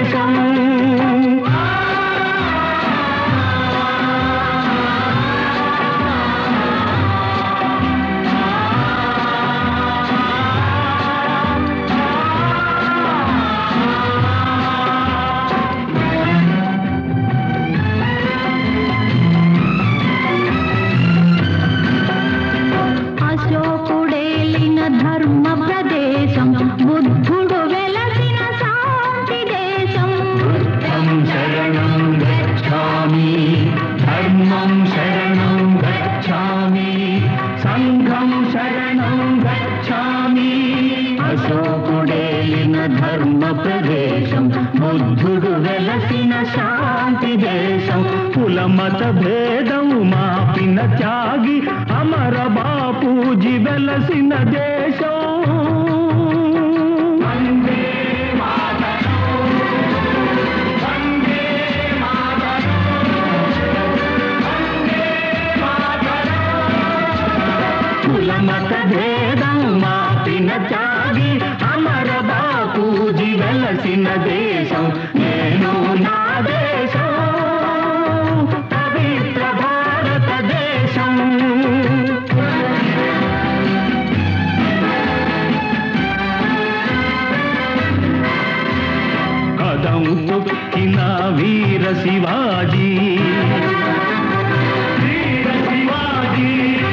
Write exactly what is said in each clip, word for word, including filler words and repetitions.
దేశం. ధర్మ ప్రదేశం బుద్ధుడు వెలసిన శాంతి దేశం. బుద్ధం శరణం గచ్ఛామి, ధర్మం శరణం గచ్ఛామి, సంఘం శరణం గచ్ఛామి. అశోకుడేలిన ధర్మ ప్రదేశం బుద్ధుడు వెలసిన శాంతి దేశం. కులమత భేదం మాపిన త్యాగి అమర బాపూజీ వెలసిన దేశం. వందే మాతరం, వందే మాతరం, వందే మాతరం. కులమత భేదం మాపిన త్యాగి అమర బాపూజీ వెలసిన దేశం. నేను నా దేశం పవిత్ర భారతదేశం. కదం తొక్కిన వీర శివాజీ, వీర శివాజీ.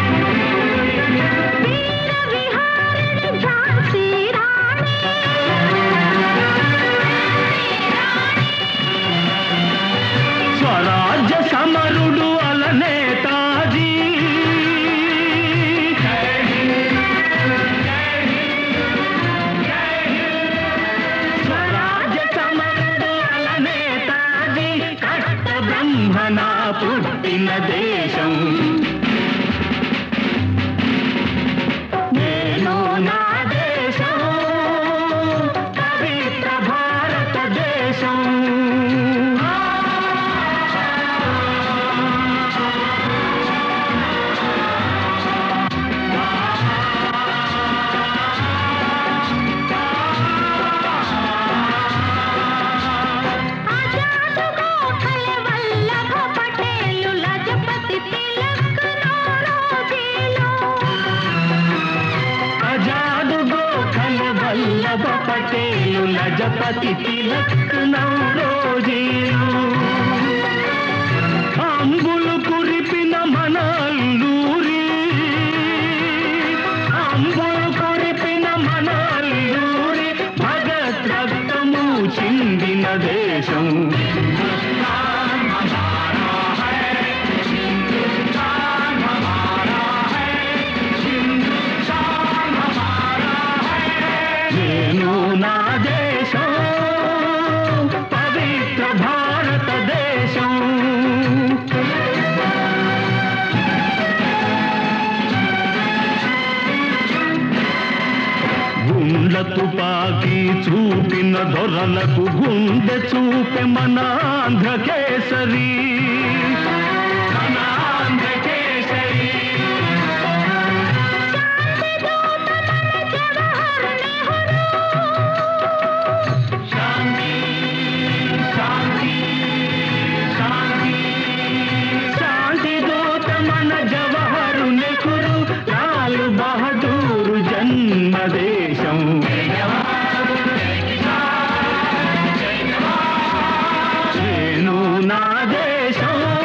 వీర విహారిణి ఝాన్సీ రాణి, స్వరాజ్య సమరుడు అల నేతాజీ. స్వరాజ్య సమరుడు అల నేతాజీ, కట్ట బ్రహ్మణ పుట్టిన దేశం. నేను నా దేశం పవిత్ర భారతదేశం. ఆజాద్ గోఖలే వల్లభ పటేలు లజపతి తిలక్ నౌరోజీలు. ఆజాద్ గోఖలే వల్లభ పటేలు లజపతి తిలక్ నౌరోజీలు. అంబులు కురిపిన మన అల్లూరి, అంబులు కురిపిన మన అల్లూరి, భగత్ రక్తము చిందిన దేశం. నేను నా దేశం పవిత్ర భారతదేశం. గుండ్ల తుపాకీ చూపిన దొరలకు గుండె చూపె మన ఆంధ్ర కేసరి, మన ఆంధ్ర కేసరి. శాంతి, శాంతి, శాంతి. శాంతి దూత మన జవహర్ నెహ్రూ, లాల్ బహదూర్ జన్మ దేశం. నేను నా దేశం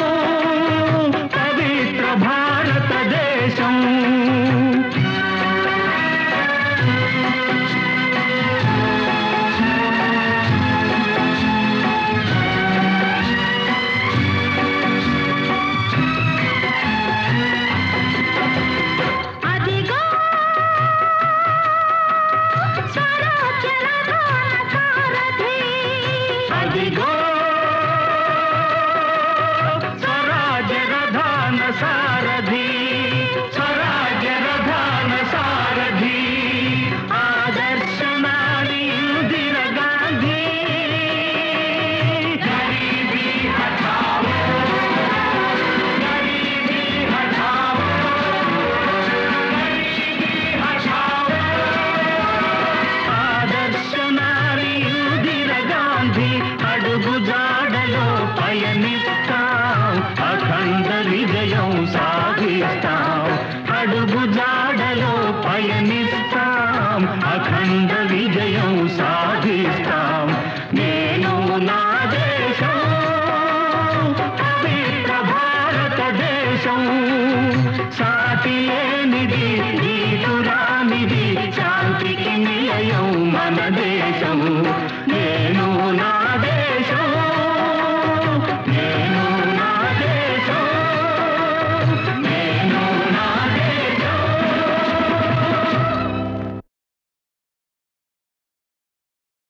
దేశం సాటి లేనిది నీతురానిది శాంతికి నిలయం మన దేశం నేను నా దేశం